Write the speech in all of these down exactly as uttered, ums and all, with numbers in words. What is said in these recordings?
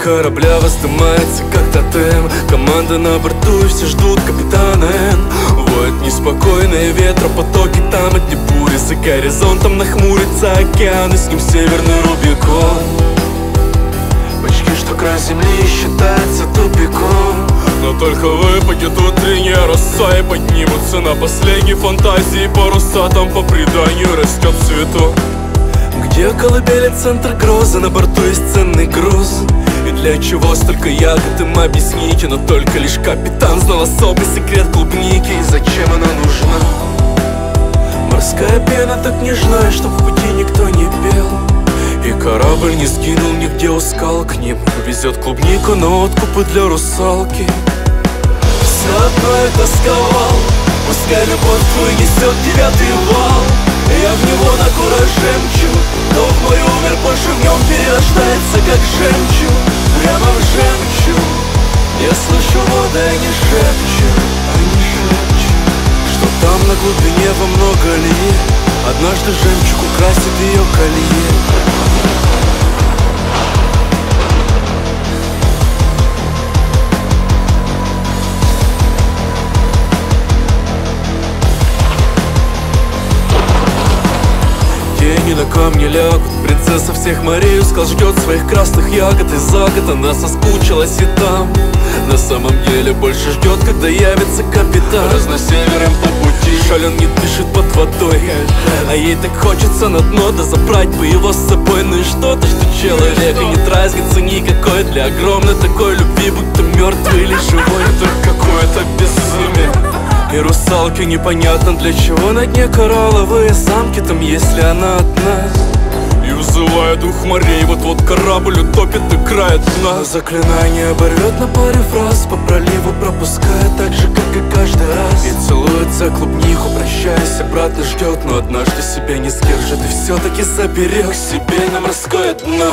корабля воздымается как тотем. Команда на борту и все ждут капитана Н. Воют неспокойные ветропотоки, там одни бури. За горизонтом нахмурится океан, и с ним северный Рубикон. Почти что край земли считается тупиком. Но только выпадет утренняя роса, и поднимутся на последней фантазии паруса. Там по преданию растет цветок, где колыбели центр грозы, на борту есть ценный груз. И для чего столько ягод, им объясните, но только лишь капитан знал особый секрет клубники. И зачем она нужна? Морская пена так нежна, чтоб в пути никто не пел. И корабль не сгинул нигде у скал, к ним везет клубнику на откупы для русалки. Все одно я тосковал, пускай любовь твой несет девятый вал. Я в него накура жемчуг, но в мой умер позже в нем перерождается как жемчуг. Прямо в жемчуг я слышу воды, они шепчут, они шепчут, что там на глубине во много лет однажды жемчуг украсит ее колье. Тени на камне лягут, принцесса всех морей ускал ждет своих красных ягод. И за год она соскучилась и там на самом деле больше ждет, когда явится капитан. Разносевером по пути жаль, он не дышит под водой, а ей так хочется на дно, да забрать бы его с собой. Ну и что-то, что человека нет разницы никакой для огромной такой любви, будто мертвый или живой. Это какое-то безумие. И русалке непонятно, для чего на дне коралловые замки там, если она одна. И вызывая дух морей, вот-вот корабль утопит до края дна. Заклинание оборвет на паре фраз, по проливу пропуская так же, как и каждый раз. И целует за клубнику, прощаясь, обратно ждет, но однажды себя не сдержит и все-таки заберет к себе на морское дно.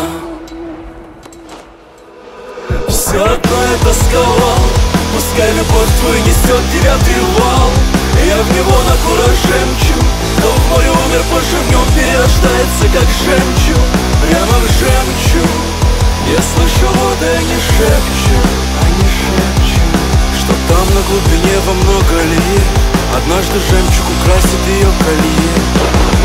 Все одно я тосковал, пускай любовь твой несет девятый вал. Я в него накура жемчуг, но в море умер позже в нем перерождается как жемчуг. Прямо в жемчуг я слышу воды, они шепчут, они шепчут, что там на глубине во много лет однажды жемчуг украсит ее колье.